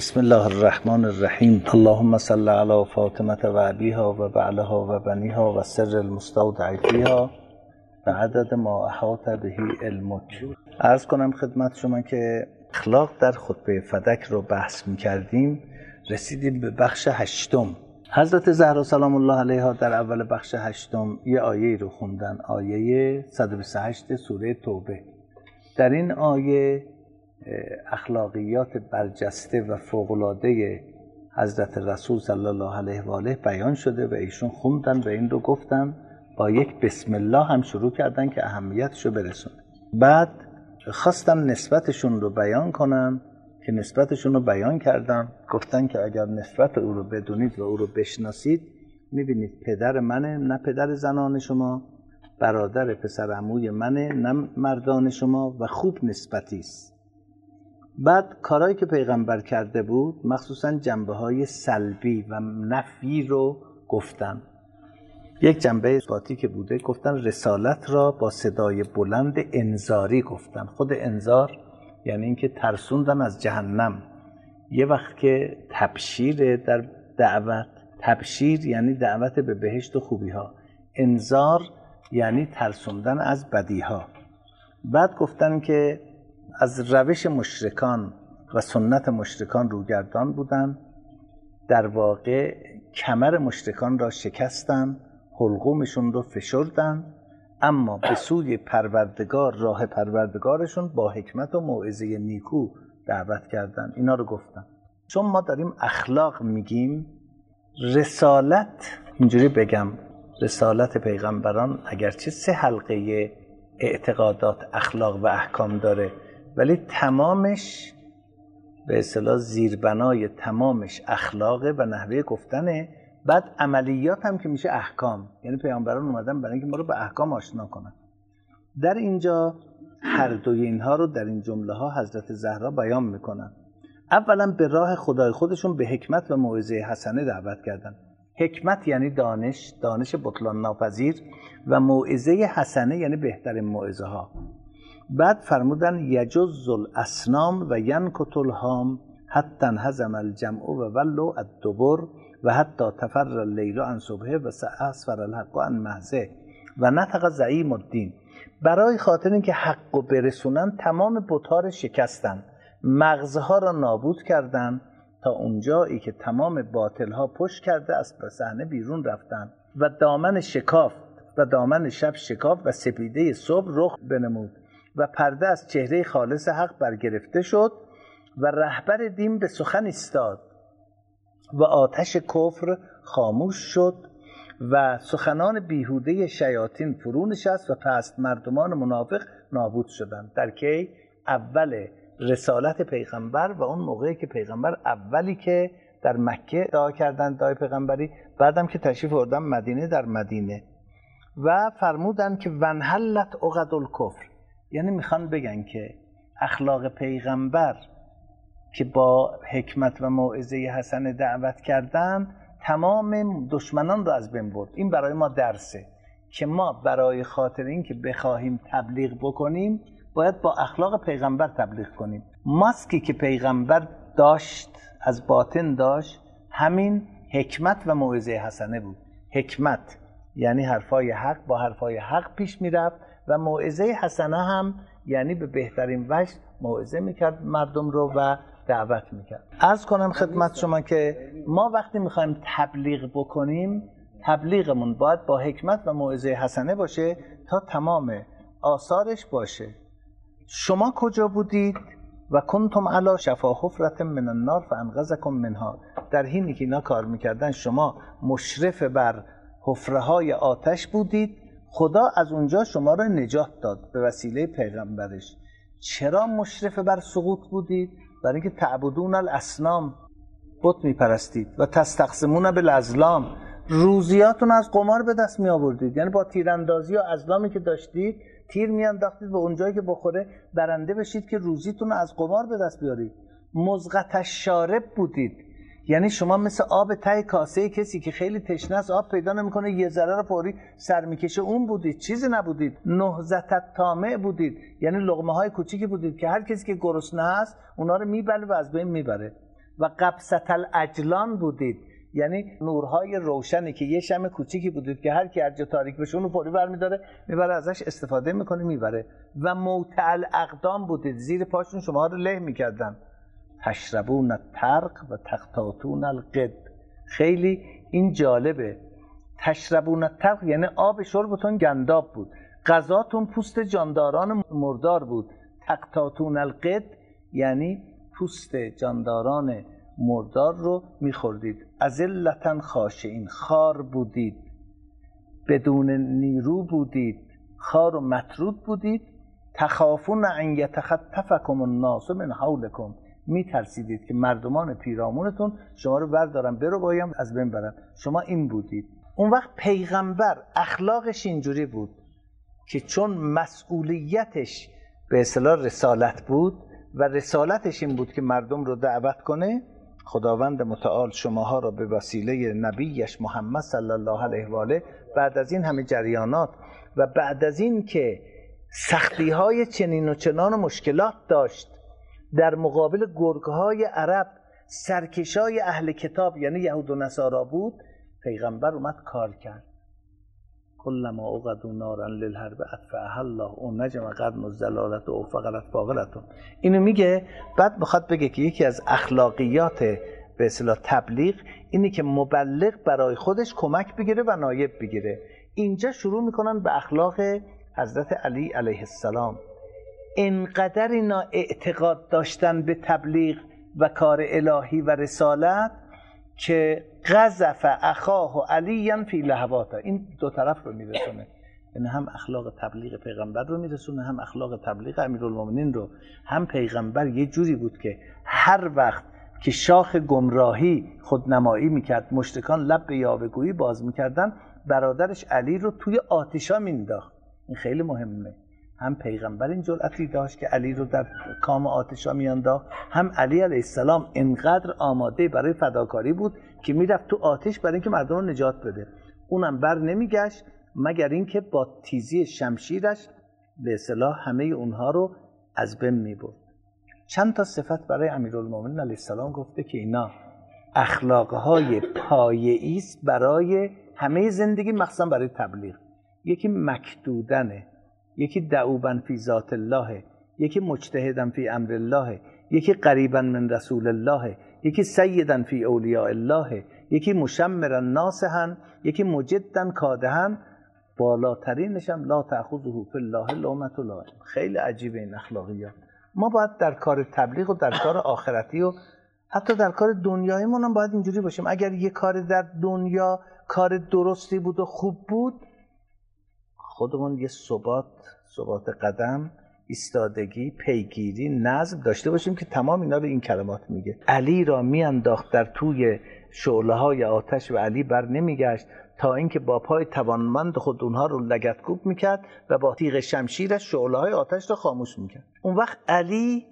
بسم الله الرحمن الرحیم. اللهم صل علی فاطمه و ابیها و بعلها و بنیها و سر المستودع فیها و عدد ما احاط به علمک. عرض کنم خدمت شما که اخلاق در خطبه فدک رو بحث می‌کردیم، رسیدیم به بخش 8. حضرت زهرا سلام الله علیها در اول بخش 8 یه آیه رو خوندن، آیه 128 سوره توبه. در این آیه اخلاقیات برجسته و فوق‌العاده حضرت رسول صلی الله علیه و آله بیان شده و ایشون خوندن و این رو گفتن، با یک بسم الله هم شروع کردن که اهمیتشو برسونه. بعد خواستن نسبتشون رو بیان کنن که نسبتشون رو بیان کردن، گفتن که اگر نسبت او رو بدونید و او رو بشناسید میبینید پدر منه نه پدر زنان شما، برادر پسر عموی منه نه مردان شما و خوب نسبتی است. بعد کارهایی که پیغمبر کرده بود مخصوصا جنبه‌های سلبی و نفی رو گفتن. یک جنبه اثباتی که بوده گفتن رسالت را با صدای بلند انذاری گفتن. خود انذار یعنی اینکه ترسوندن از جهنم. یه وقت که تبشیر در دعوت، تبشیر یعنی دعوت به بهشت و خوبی ها، انذار یعنی ترسوندن از بدی ها. بعد گفتن که از روش مشرکان و سنت مشرکان روگردان بودن، در واقع کمر مشرکان را شکستن، حلقومشون رو فشردن، اما به سوی پروردگار، راه پروردگارشون با حکمت و موعظه نیکو دعوت کردن. اینا رو گفتن. چون ما داریم اخلاق میگیم، رسالت، اینجوری بگم، رسالت پیغمبران اگرچه 3 حلقه اعتقادات، اخلاق و احکام داره، ولی تمامش به اصطلاح زیربنای تمامش اخلاقه و نحوه گفتنه. بعد عملیات هم که میشه احکام، یعنی پیامبران اومدن برای اینکه ما رو به احکام آشنا کنن. در اینجا هر دوی اینها رو در این جمله ها حضرت زهرا بیان میکنن. اولا به راه خدای خودشون به حکمت و موعظه حسنه دعوت کردن. حکمت یعنی دانش، دانش بطلان ناپذیر، و موعظه حسنه یعنی بهترین موعظه ها. بعد فرمودن یجز الاسنام و ینکت الهام حتی انهزم الجمع و ولوا الدبر و حتی تفر اللیل عن صبحه و اسفر الحق عن محضه و نطق زعیم الدین. برای خاطر اینکه حقو برسونن تمام بت‌ها رو شکستن، مغزها را نابود کردن، تا اونجایی که تمام باطل‌ها پشت کرده از صحنه بیرون رفتن و دامن شکاف و دامن شب شکاف و سپیده صبح رخ بنمود و پرده از چهره خالص حق برگرفته شد و رهبر دین به سخن ایستاد و آتش کفر خاموش شد و سخنان بیهوده شیاطین فرو نشست و پست مردمان منافق نابود شدند. در کی؟ اول رسالت پیغمبر و اون موقعی که پیغمبر اولی که در مکه ادعا کردن ادعای پیغمبری، بعدم که تشریف آوردن مدینه، در مدینه و فرمودن که ونحلت عقد الکفر، یعنی میخوان بگن که اخلاق پیغمبر که با حکمت و موعظه حسنه دعوت کردن تمام دشمنان رو از بین برد. این برای ما درسه که ما برای خاطر این که بخواهیم تبلیغ بکنیم باید با اخلاق پیغمبر تبلیغ کنیم. ماسکی که پیغمبر داشت، از باطن داشت، همین حکمت و موعظه حسنه بود. حکمت یعنی حرفای حق با حرفای حق پیش میرفت و موعظه حسنه هم یعنی به بهترین وجه موعظه میکرد مردم رو و دعوت میکرد. عرض کنم خدمت شما که ما وقتی میخوایم تبلیغ بکنیم، تبلیغمون باید با حکمت و موعظه حسنه باشه تا تمام آثارش باشه. شما کجا بودید؟ و کنتم علی شفا حفرة من النار فانقذکم منها. در حینی که اینا کار میکردن شما مشرف بر حفره‌های آتش بودید، خدا از اونجا شما را نجات داد به وسیله پیغمبرش. چرا مشرف بر سقوط بودید؟ برای اینکه تعبدون الاصنام، بت میپرستید، و تستقسمون بالازلام، روزیاتون از قمار به دست می آوردید. یعنی با تیراندازی و ازلامی که داشتید تیر میانداختید به اونجایی که بخوره برنده بشید که روزیتون از قمار به دست بیارید. مزغت الشارب بودید، یعنی شما مثل آب ته کاسه کسی که خیلی تشنه است آب پیدا نمیکنه یه ذره رو فوری سر میکشه، اون بودید، چیزی نبودید. نهضت الطامع بودید، یعنی لقمه های کوچیکی بودید که هر کسی که گرسنه است اونا رو میبله و از بین میبره. و قبسة الاجلان بودید، یعنی نورهای روشنی که یه شمع کوچیکی بودید که هر کی هر جا تاریک بشه اونو فوری برمی‌داره میبره ازش استفاده میکنه میبره. و موطئ الاقدام بودید، زیر پاشون شما رو له میکردن. تشربون الترق و تقطاتون القد. خیلی این جالبه. تشربون الترق یعنی آب شربتون گنداب بود، غذاتون پوست جانداران مردار بود. تقطاتون القد یعنی پوست جانداران مردار رو میخوردید. اذلة خاشعین، خار بودید، بدون نیرو بودید، خار و مطرود بودید. تخافون ان یتخطفکم الناس من حولکم، میترسیدید که مردمان پیرامونتون شما رو بردارن برو بایم از بین برن. شما این بودید. اون وقت پیغمبر اخلاقش اینجوری بود که چون مسئولیتش به اصطلاح رسالت بود و رسالتش این بود که مردم رو دعوت کنه، خداوند متعال شماها را به وسیله نبیش محمد صلی الله علیه و آله بعد از این همه جریانات و بعد از این که سختی‌های چنین و چنان و مشکلات داشت در مقابل گرگ‌های عرب، سرکشای اهل کتاب یعنی یهود و نصارا بود، پیغمبر اومد کار کرد. کلما اوقدوا نارا للحرب اطفأها الله و نجم قرن الضلالة و فقلت باقلتون. اینو میگه. بعد بخواد بگه که یکی از اخلاقیات به اصطلاح تبلیغ اینی که مبلغ برای خودش کمک بگیره و نایب بگیره. اینجا شروع میکنن به اخلاق حضرت علی علیه السلام. انقدر اینا اعتقاد داشتن به تبلیغ و کار الهی و رسالت که قذف اخاه علیاً فی لهواته. این دو طرف رو میرسونه، یعنی هم اخلاق تبلیغ پیغمبر رو میرسونه، هم اخلاق تبلیغ امیرالمومنین رو. هم پیغمبر یه جوری بود که هر وقت که شاخ گمراهی خودنمایی میکرد، مشرکان لب به یاوه‌گویی باز میکردن، برادرش علی رو توی آتشا مینداخت. این خیلی مهمه. هم پیغمبر این جرأتی داشت که علی رو در کام آتشا میانداخت، هم علی علیه السلام انقدر آماده برای فداکاری بود که میرفت تو آتش برای اینکه مردم رو نجات بده. اونم بر نمیگشت مگر اینکه با تیزی شمشیرش به اصطلاح همه اونها رو از بین میبرد. چند تا صفت برای امیرالمومنین علیه السلام گفته که اینا اخلاقهای پایه‌ای است برای همه زندگی، مخصوصا برای تبلیغ. یکی مکدودنه، یکی دعوبا فی ذات الله، یکی مجتهدا فی امر الله، یکی قریبا من رسول الله، یکی سیدا فی اولیاء الله، یکی مشمرا ناصحا، یکی مجدا کادحا، بالاترینش هم لا تأخذه فی الله لومة لائم. خیلی عجیبه این اخلاقیات. ما باید در کار تبلیغ و در کار آخرتی و حتی در کار دنیاییمون هم باید اینجوری باشیم. اگر یه کار در دنیا کار درستی بود و خوب بود، خودمون یه ثبات قدم، ایستادگی، پیگیری، نظم داشته باشیم که تمام اینا رو این کلمات میگه. علی را میانداخت در توی شعله‌های آتش و علی بر نمیگشت تا اینکه با پای توانمند خود اونها رو لگدکوب میکرد و با تیغ شمشیرش شعله‌های آتش رو خاموش میکرد. اون وقت علی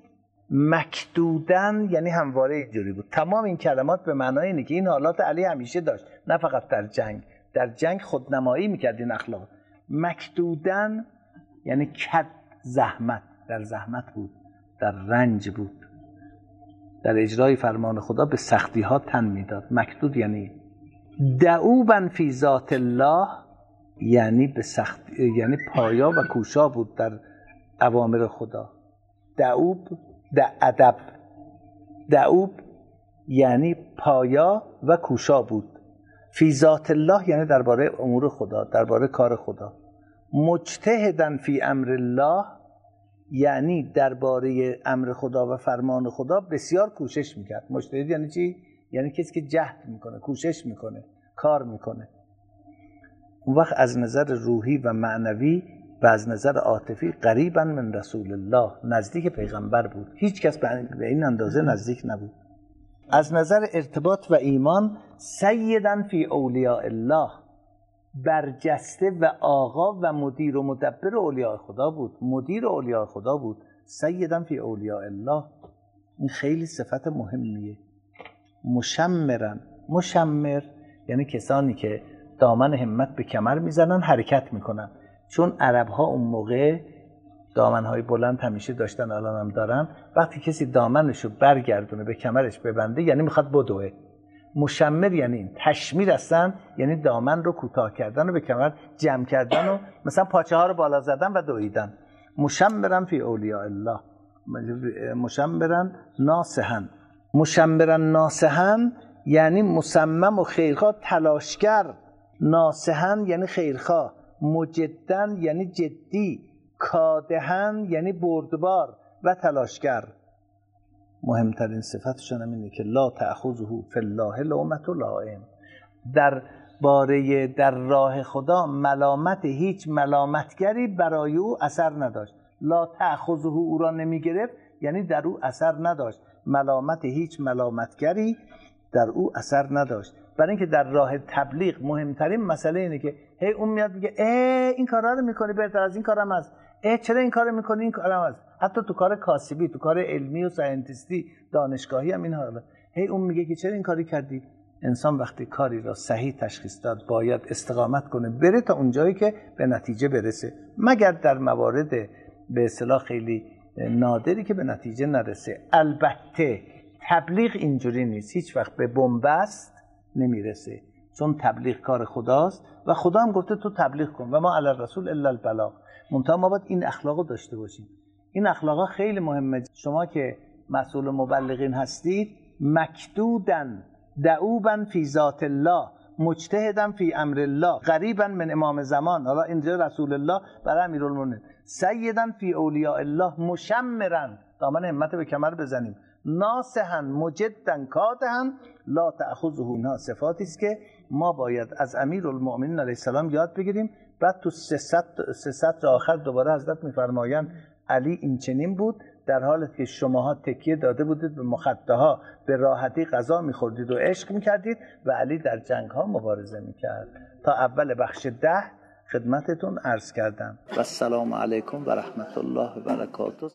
مکدودن یعنی همواره اینجوری بود. تمام این کلمات به معنای اینه که این حالات علی همیشه داشت، نه فقط در جنگ خودنمایی میکرد این اخلاق. مکدودن یعنی کد زحمت، در زحمت بود، در رنج بود، در اجرای فرمان خدا به سختی ها تن میداد. مکدود یعنی دعوبا فی ذات الله، یعنی به سختی، یعنی پایا و کوشا بود در اوامر خدا. دعوب ادب، دعوب یعنی پایا و کوشا بود. فی ذات الله یعنی درباره امور خدا، درباره کار خدا. مجتهدن فی امر الله یعنی درباره امر خدا و فرمان خدا بسیار کوشش میکرد. مجتهد یعنی چی؟ یعنی کسی که جهد میکنه، کوشش میکنه، کار میکنه. اون وقت از نظر روحی و معنوی و از نظر عاطفی قریبا من رسول الله، نزدیک پیغمبر بود. هیچ کس به این اندازه نزدیک نبود. از نظر ارتباط و ایمان سیدن فی اولیاء الله، برجسته و آقا و مدیر و مدبر اولیاء خدا بود. مدیر اولیاء خدا بود. سیدن فی اولیاء الله، این خیلی صفت مهمیه. مشمرن، مشمر یعنی کسانی که دامن همت به کمر میزنن، حرکت میکنن. چون عرب ها اون موقع دامنهای بلند همیشه داشتن، الان هم دارن. وقتی کسی دامنشو برگردونه به کمرش ببنده یعنی میخواد بدوه. مشمر یعنی این، تشمیر هستن یعنی دامن رو کوتاه کردن و به کمر جمع کردن و مثلا پاچه ها رو بالا زدن و دویدن. مشمرن فی اولیاء الله، مشمرن ناصحن. مشمرن ناصحن یعنی مصمم و خیرخواه، تلاشگر. ناصحن یعنی خیرخواه. مجدن یعنی جدی. کادهن یعنی بردبار و تلاشگر. مهمترین صفتشون هم اینه که لا تأخذه فی الله لومة لائم. در راه خدا ملامت هیچ ملامتگری برای او اثر نداشت. لا تأخذه، او را نمی گرفت یعنی در او اثر نداشت. ملامت هیچ ملامتگری در او اثر نداشت. برای اینکه در راه تبلیغ مهمترین مسئله اینه که هی اون میاد میگه این کارا رو میکنی، بهتر از این کارم هست، چرا این کارو میکنی، این کارم هست. حتی تو کار کاسبی، تو کار علمی و ساینتیستی دانشگاهی هم این حالا هی اون میگه که چرا این کاری کردی. انسان وقتی کاری را صحیح تشخیص داد باید استقامت کنه، بره تا اونجایی که به نتیجه برسه، مگر در موارد به اصطلاح خیلی نادری که به نتیجه نرسه. البته تبلیغ اینجوری نیست، هیچ وقت به بنبست نمیرسه، چون تبلیغ کار خداست و خدا هم گفته تو تبلیغ کن و ما علی الرسول الا البلاغ. منتها ما باید این اخلاقو داشته باشیم. این اخلاقا خیلی مهمه. شما که مسئول مبلغین هستید، مکدودن دعوبا فی ذات الله، مجتهدن فی امر الله، غریبا من امام زمان، حالا اینجا رسول الله برای امیرالمومنین، سیدن فی اولیاء الله، مشمرن، دامن همت به کمر بزنیم، ناصحن مجدن کادهن لا تأخذه. اینها صفاتی است که ما باید از امیرالمومنین علیه السلام یاد بگیریم. بعد تو 300 آخر دوباره حضرت میفرمایند علی این چنین بود، در حالت که شماها تکیه داده بودید به مخده ها، به راحتی غذا میخوردید و عشق میکردید و علی در جنگ ها مبارزه میکرد. تا اول بخش 10 خدمتتون عرض کردم. و السلام علیکم و رحمت الله و برکاته.